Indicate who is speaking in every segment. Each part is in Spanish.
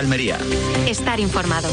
Speaker 1: Almería.
Speaker 2: Estar informado.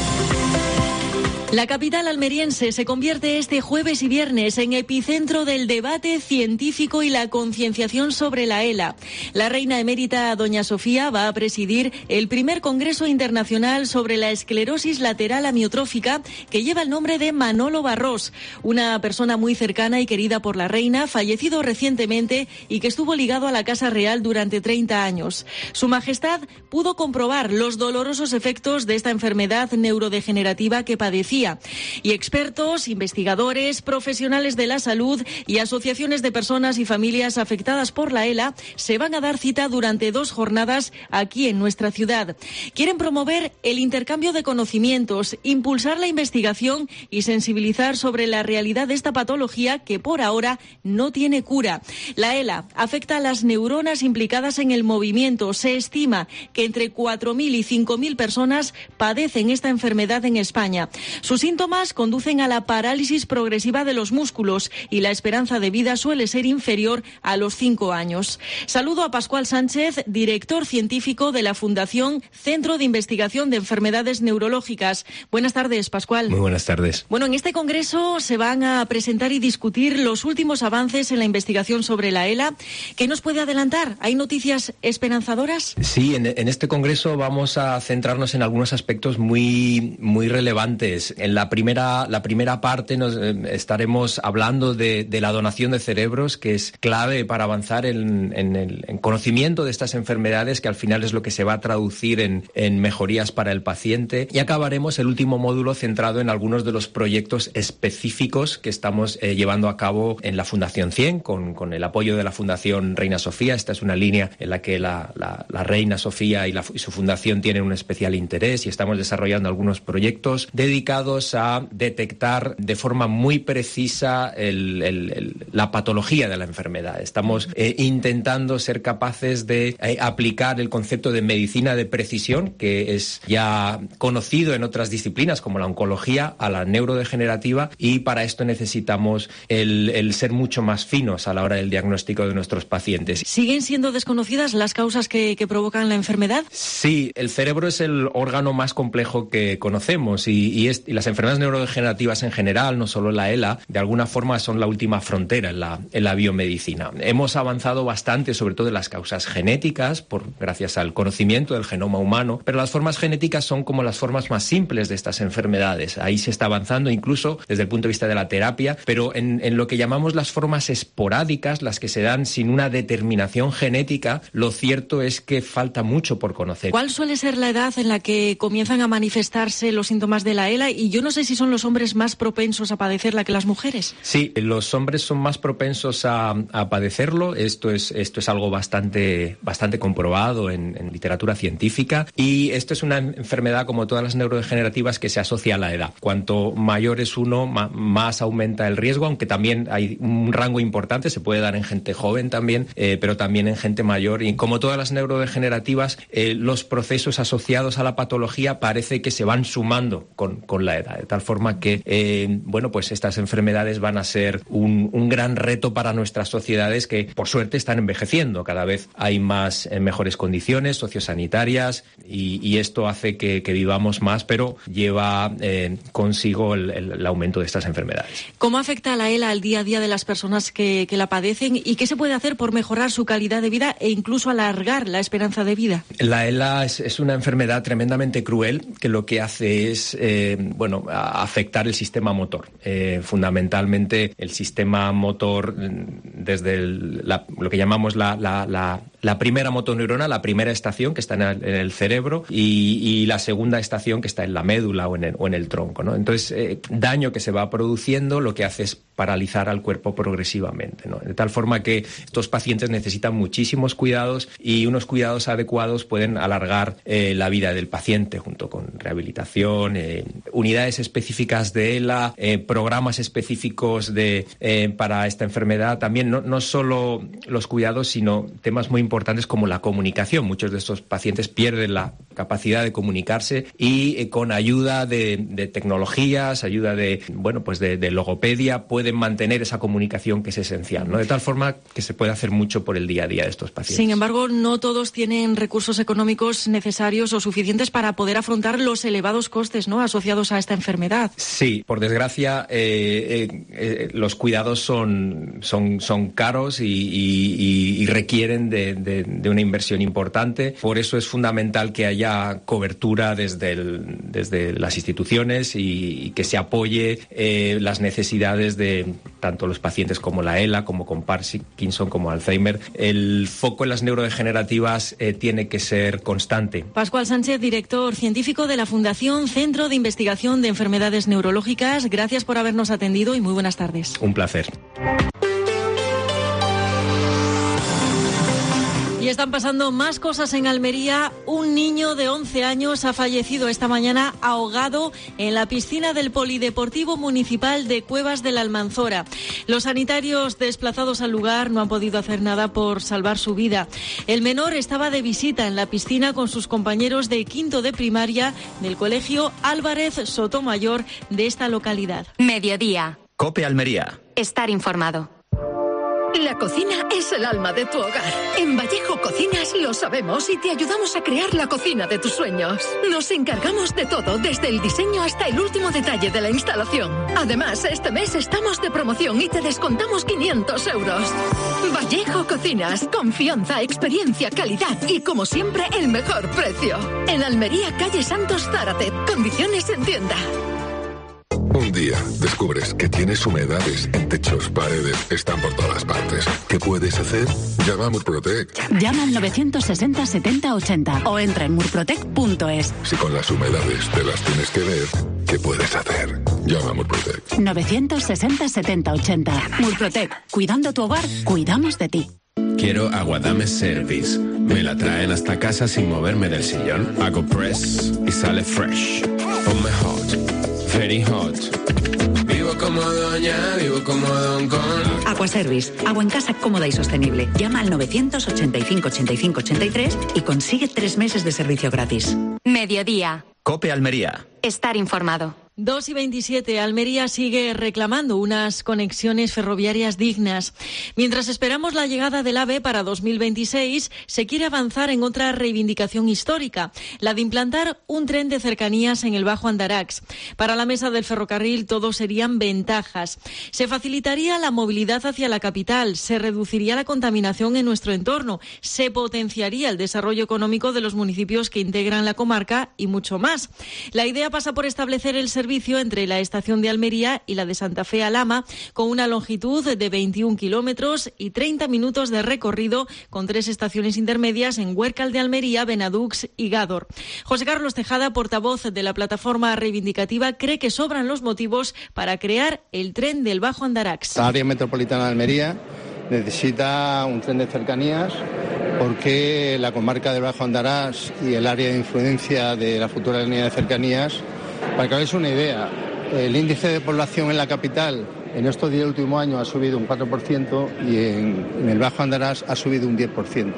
Speaker 3: La capital almeriense se convierte este jueves y viernes en epicentro del debate científico y la concienciación sobre la ELA. La reina emérita doña Sofía va a presidir el primer Congreso Internacional sobre la esclerosis lateral amiotrófica, que lleva el nombre de Manolo Barros, una persona muy cercana y querida por la reina, fallecido recientemente y que estuvo ligado a la Casa Real durante 30 años. Su Majestad pudo comprobar los dolorosos efectos de esta enfermedad neurodegenerativa que padecía. Y expertos, investigadores, profesionales de la salud y asociaciones de personas y familias afectadas por la ELA se van a dar cita durante 2 jornadas aquí en nuestra ciudad. Quieren promover el intercambio de conocimientos, impulsar la investigación y sensibilizar sobre la realidad de esta patología que por ahora no tiene cura. La ELA afecta a las neuronas implicadas en el movimiento. Se estima que entre 4.000 y 5.000 personas padecen esta enfermedad en España. Sus síntomas conducen a la parálisis progresiva de los músculos y la esperanza de vida suele ser inferior a los 5 años. Saludo a Pascual Sánchez, director científico de la Fundación Centro de Investigación de Enfermedades Neurológicas. Buenas tardes, Pascual.
Speaker 4: Muy buenas tardes.
Speaker 3: Bueno, en este congreso se van a presentar y discutir los últimos avances en la investigación sobre la ELA. ¿Qué nos puede adelantar? ¿Hay noticias esperanzadoras?
Speaker 4: Sí, en este congreso vamos a centrarnos en algunos aspectos muy relevantes. En la primera parte estaremos hablando de la donación de cerebros, que es clave para avanzar en conocimiento de estas enfermedades, que al final es lo que se va a traducir en mejorías para el paciente. Y acabaremos el último módulo centrado en algunos de los proyectos específicos que estamos llevando a cabo en la Fundación 100, con el apoyo de la Fundación Reina Sofía. Esta es una línea en la que la Reina Sofía y su fundación tienen un especial interés, y estamos desarrollando algunos proyectos dedicados a detectar de forma muy precisa la patología de la enfermedad. Estamos intentando ser capaces de aplicar el concepto de medicina de precisión, que es ya conocido en otras disciplinas como la oncología, a la neurodegenerativa, y para esto necesitamos el ser mucho más finos a la hora del diagnóstico de nuestros pacientes.
Speaker 3: ¿Siguen siendo desconocidas las causas que provocan la enfermedad?
Speaker 4: Sí, el cerebro es el órgano más complejo que conocemos y las enfermedades neurodegenerativas en general, no solo la ELA, de alguna forma son la última frontera en la biomedicina. Hemos avanzado bastante, sobre todo en las causas genéticas, gracias al conocimiento del genoma humano, pero las formas genéticas son como las formas más simples de estas enfermedades. Ahí se está avanzando incluso desde el punto de vista de la terapia, pero en lo que llamamos las formas esporádicas, las que se dan sin una determinación genética, lo cierto es que falta mucho por conocer.
Speaker 3: ¿Cuál suele ser la edad en la que comienzan a manifestarse los síntomas de la ELA? Y yo no sé si son los hombres más propensos a padecerla que las mujeres.
Speaker 4: Sí, los hombres son más propensos a padecerlo. Esto es algo bastante comprobado en literatura científica, y esto es una enfermedad, como todas las neurodegenerativas, que se asocia a la edad. Cuanto mayor es uno, más aumenta el riesgo, aunque también hay un rango importante, se puede dar en gente joven también, pero también en gente mayor. Y como todas las neurodegenerativas, los procesos asociados a la patología parece que se van sumando con la edad, de tal forma que pues estas enfermedades van a ser un gran reto para nuestras sociedades, que por suerte están envejeciendo. Cada vez hay más mejores condiciones sociosanitarias, y esto hace que vivamos más, pero lleva consigo el aumento de estas enfermedades.
Speaker 3: ¿Cómo afecta la ELA al día a día de las personas que la padecen, y qué se puede hacer por mejorar su calidad de vida e incluso alargar la esperanza de vida?
Speaker 4: La ELA es una enfermedad tremendamente cruel, que lo que hace es afectar el sistema motor. Fundamentalmente el sistema motor, desde lo que llamamos la primera motoneurona, la primera estación, que está en el cerebro, y la segunda estación, que está en la médula o en el tronco, ¿no? Entonces, daño que se va produciendo lo que hace es paralizar al cuerpo progresivamente, ¿no? De tal forma que estos pacientes necesitan muchísimos cuidados, y unos cuidados adecuados pueden alargar la vida del paciente, junto con rehabilitación, unidades específicas de ELA, programas específicos para esta enfermedad. También no solo los cuidados, sino temas muy importantes como la comunicación. Muchos de estos pacientes pierden la capacidad de comunicarse y con ayuda de tecnologías, ayuda de logopedia, pueden mantener esa comunicación que es esencial, ¿no? De tal forma que se puede hacer mucho por el día a día de estos pacientes.
Speaker 3: Sin embargo, no todos tienen recursos económicos necesarios o suficientes para poder afrontar los elevados costes, ¿no?, asociados a esta enfermedad.
Speaker 4: Sí, por desgracia, los cuidados son caros y requieren de una inversión importante. Por eso es fundamental que haya cobertura desde las instituciones y que se apoye las necesidades de tanto los pacientes como la ELA, como con Parkinson, como Alzheimer. El foco en las neurodegenerativas tiene que ser constante.
Speaker 3: Pascual Sánchez, director científico de la Fundación Centro de Investigación de Enfermedades Neurológicas, gracias por habernos atendido y muy buenas tardes.
Speaker 4: Un placer.
Speaker 3: Y están pasando más cosas en Almería. Un niño de 11 años ha fallecido esta mañana ahogado en la piscina del Polideportivo Municipal de Cuevas de la Almanzora. Los sanitarios desplazados al lugar no han podido hacer nada por salvar su vida. El menor estaba de visita en la piscina con sus compañeros de quinto de primaria del Colegio Álvarez Sotomayor de esta localidad.
Speaker 1: Mediodía.
Speaker 2: COPE Almería.
Speaker 1: Estar informado.
Speaker 5: La cocina es el alma de tu hogar. En Vallejo Cocinas lo sabemos y te ayudamos a crear la cocina de tus sueños. Nos encargamos de todo, desde el diseño hasta el último detalle de la instalación. Además, este mes estamos de promoción y te descontamos 500 euros. Vallejo Cocinas, confianza, experiencia, calidad y, como siempre, el mejor precio. En Almería, calle Santos Zárate. Condiciones en tienda.
Speaker 6: Un día descubres que tienes humedades en techos, paredes, están por todas partes. ¿Qué puedes hacer? Llama a Murprotec.
Speaker 7: Llama al 960 70 80 o entra en murprotec.es.
Speaker 6: Si con las humedades te las tienes que ver, ¿qué puedes hacer? Llama a Murprotec.
Speaker 7: 960 70 80. Murprotec. Cuidando tu hogar, cuidamos de ti.
Speaker 8: Quiero Aguadame Service. Me la traen hasta casa sin moverme del sillón. Hago press y sale fresh. Ponme hot. Very hot. Vivo como doña, vivo como Don Con.
Speaker 9: Aquaservice, agua en casa cómoda y sostenible. Llama al 985 85 83 y consigue 3 meses de servicio gratis.
Speaker 1: Mediodía.
Speaker 2: COPE Almería.
Speaker 1: Estar informado.
Speaker 3: 2:27. Almería sigue reclamando unas conexiones ferroviarias dignas. Mientras esperamos la llegada del AVE para 2026, se quiere avanzar en otra reivindicación histórica, la de implantar un tren de cercanías en el Bajo Andarax. Para la mesa del ferrocarril todo serían ventajas. Se facilitaría la movilidad hacia la capital, se reduciría la contaminación en nuestro entorno, se potenciaría el desarrollo económico de los municipios que integran la comarca y mucho más. La idea pasa por establecer el servicio entre la estación de Almería y la de Santa Fe a Lama, con una longitud de 21 kilómetros y 30 minutos de recorrido, con 3 estaciones intermedias en Huércal de Almería, Benadux y Gádor. José Carlos Tejada, portavoz de la plataforma reivindicativa, cree que sobran los motivos para crear el tren del Bajo Andarax.
Speaker 10: La área metropolitana de Almería necesita un tren de cercanías porque la comarca del Bajo Andarax y el área de influencia de la futura línea de cercanías, para que hagáis una idea, el índice de población en la capital en estos 10 últimos años ha subido un 4% y en el Bajo Andarax ha subido un 10%.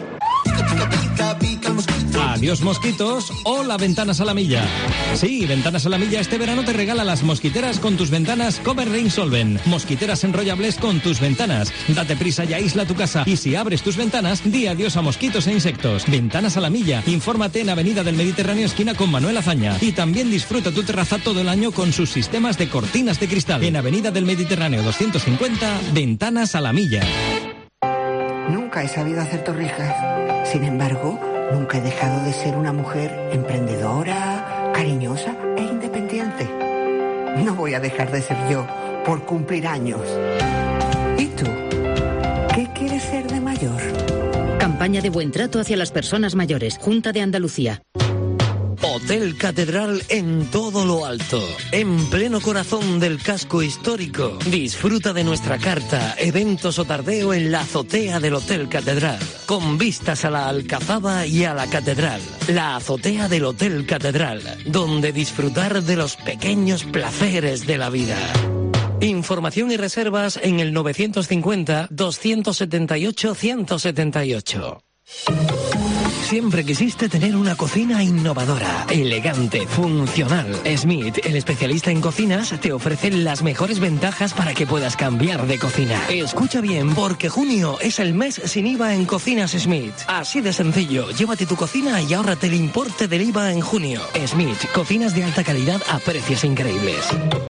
Speaker 11: Adiós mosquitos, hola Ventanas a la Milla. Sí, Ventanas a la Milla este verano te regala las mosquiteras con tus ventanas Cover Rain Solvent. Mosquiteras enrollables con tus ventanas. Date prisa y aísla tu casa. Y si abres tus ventanas, di adiós a mosquitos e insectos. Ventanas a la Milla. Infórmate en Avenida del Mediterráneo esquina con Manuel Azaña. Y también disfruta tu terraza todo el año con sus sistemas de cortinas de cristal. En Avenida del Mediterráneo 250, Ventanas a la Milla.
Speaker 12: Nunca he sabido hacer torrijas. Sin embargo, nunca he dejado de ser una mujer emprendedora, cariñosa e independiente. No voy a dejar de ser yo por cumplir años. ¿Y tú? ¿Qué quieres ser de mayor?
Speaker 13: Campaña de buen trato hacia las personas mayores. Junta de Andalucía.
Speaker 14: Hotel Catedral en todo lo alto, en pleno corazón del casco histórico. Disfruta de nuestra carta, eventos o tardeo en la azotea del Hotel Catedral, con vistas a la Alcazaba y a la Catedral. La azotea del Hotel Catedral, donde disfrutar de los pequeños placeres de la vida. Información y reservas en el 950 278 178. Siempre quisiste tener una cocina innovadora, elegante, funcional. Smith, el especialista en cocinas, te ofrece las mejores ventajas para que puedas cambiar de cocina. Escucha bien, porque junio es el mes sin IVA en Cocinas Smith. Así de sencillo, llévate tu cocina y ahórrate el importe del IVA en junio. Smith, cocinas de alta calidad a precios increíbles.